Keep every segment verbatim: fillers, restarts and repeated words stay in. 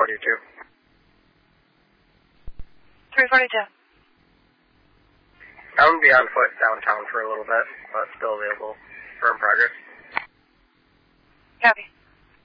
forty-two. three forty-two. I'm going to be on foot downtown for a little bit, but still available for in progress. Copy.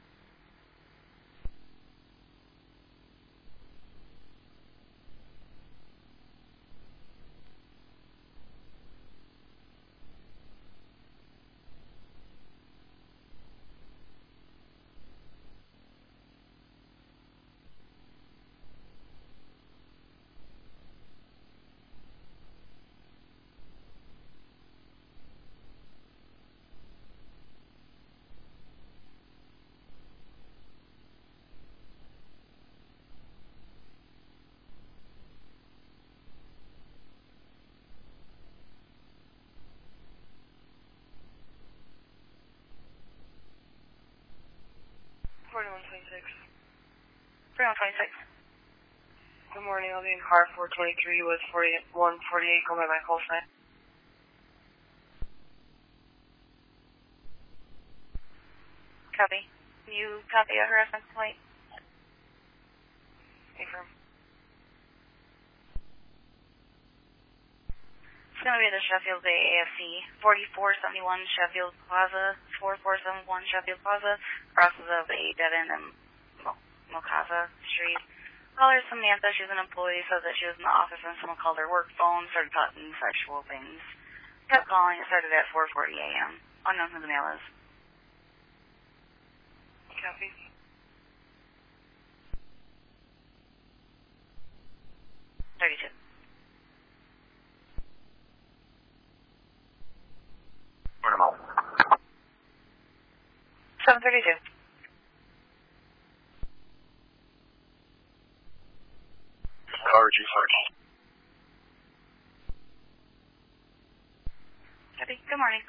forty-one twenty-six. forty-one twenty-six. Good morning, I'll be in car four twenty-three with forty-one forty-eight going by my call sign. Copy. You copy a harassment complaint? Affirm. It's going to be the Sheffield Bay A F C, forty-four seventy-one Sheffield Plaza, forty-four seventy-one Sheffield Plaza, crosses of a dead end in Mokasa Street. Caller Samantha, she's an employee, says that she was in the office and someone called her work phone, started talking sexual things. Kept calling, it started at four forty a m Unknown who the male is. Copy. thirty-two. seven thirty-two. Car G forty. Copy. Good morning.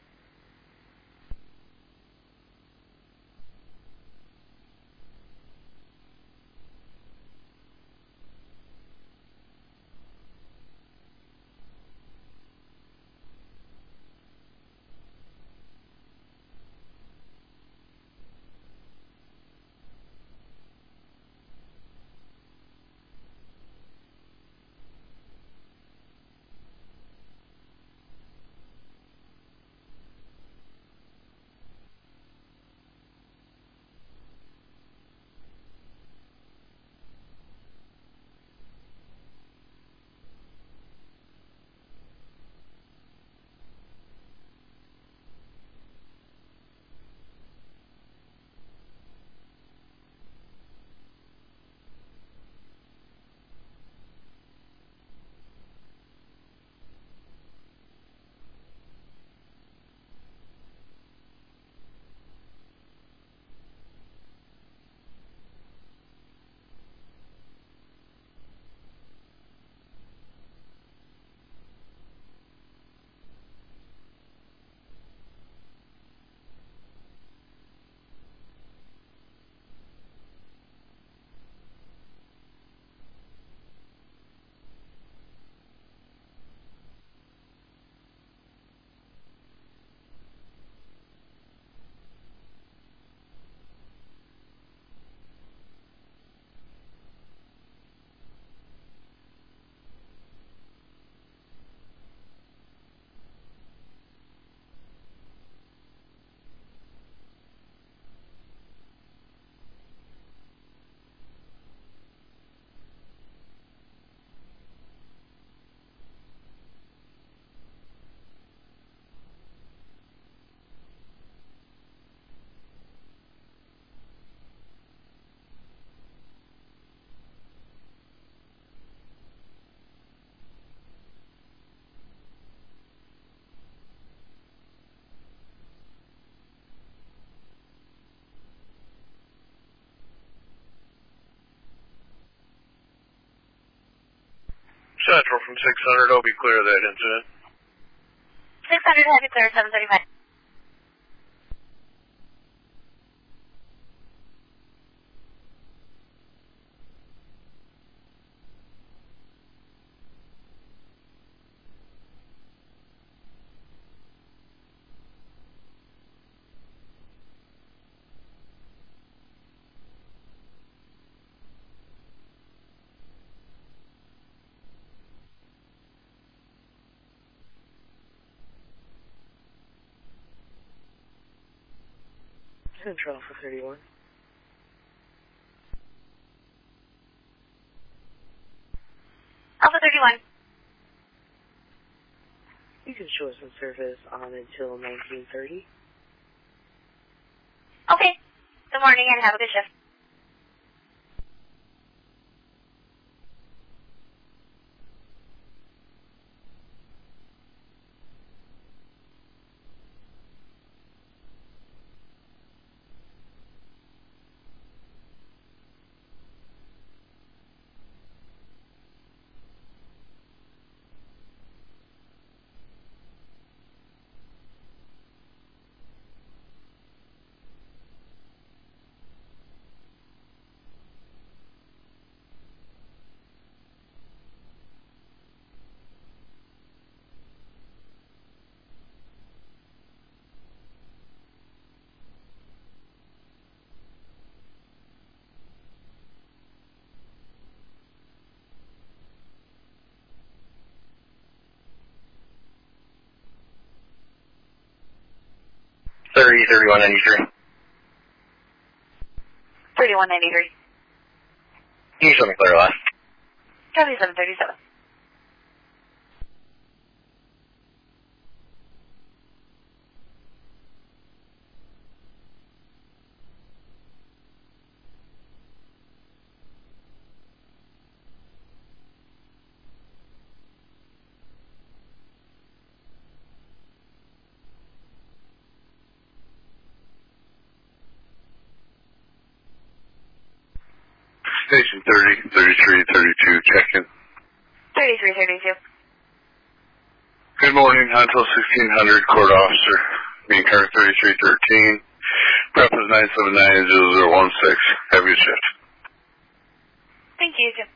Central from six hundred, I'll be clear of that incident. six hundred, happy clear, seven thirty-five. Central Alpha thirty-one. Alpha thirty-one. You can show us in service on until nineteen thirty. Okay. Good morning and have a good shift. thirty, thirty-one ninety-three. thirty-one ninety-three. Can you show me clear last? seventy-seven thirty-seven. Station thirty, thirty-three, thirty-two, check-in. thirty-three thirty-two. Good morning, Huntsville sixteen hundred, court officer, main car thirty-three thirteen, prep is nine seven nine zero zero one six. Have a good shift. Thank you, Jim.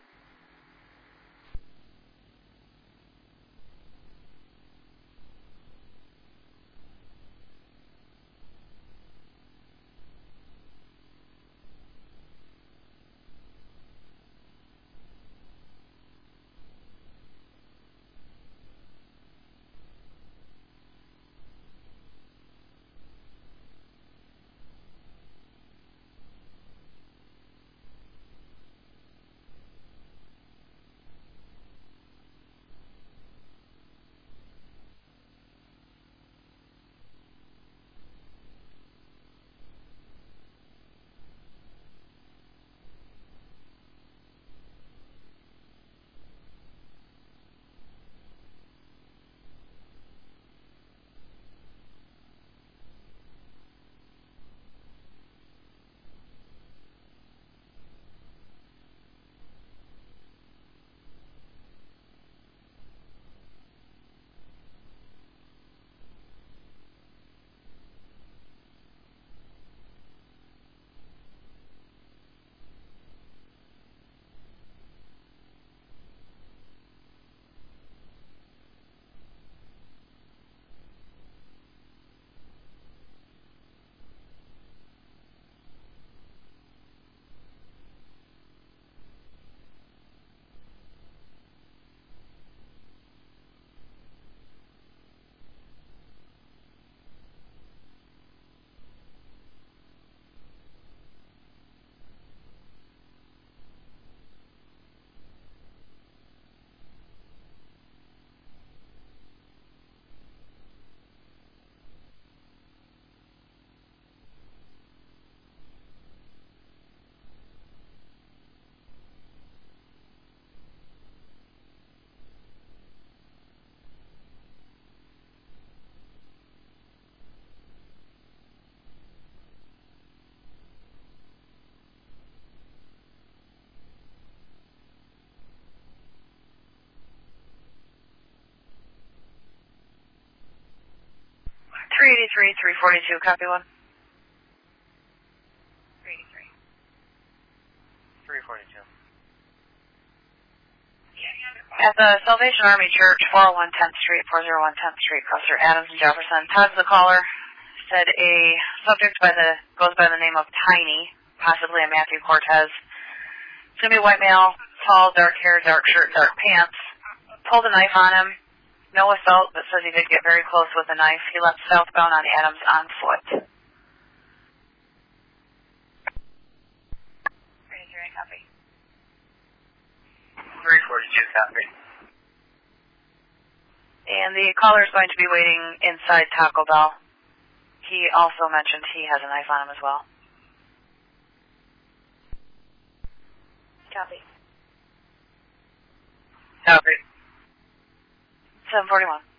three eighty-three, three forty-two, copy one. three eighty-three. three forty-two. At the Salvation Army Church, four oh one tenth Street, four oh one tenth Street, Professor Adams and Jefferson. Todd's the caller. Said a subject by the goes by the name of Tiny, possibly a Matthew Cortez. It's going to be a white male, tall, dark hair, dark shirt, dark pants. Pulled a knife on him. No assault, but says he did get very close with a knife. He left southbound on Adams on foot. forty-two, copy. And the caller is going to be waiting inside Taco Bell. He also mentioned he has a knife on him as well. Copy. Copy. seven forty-one.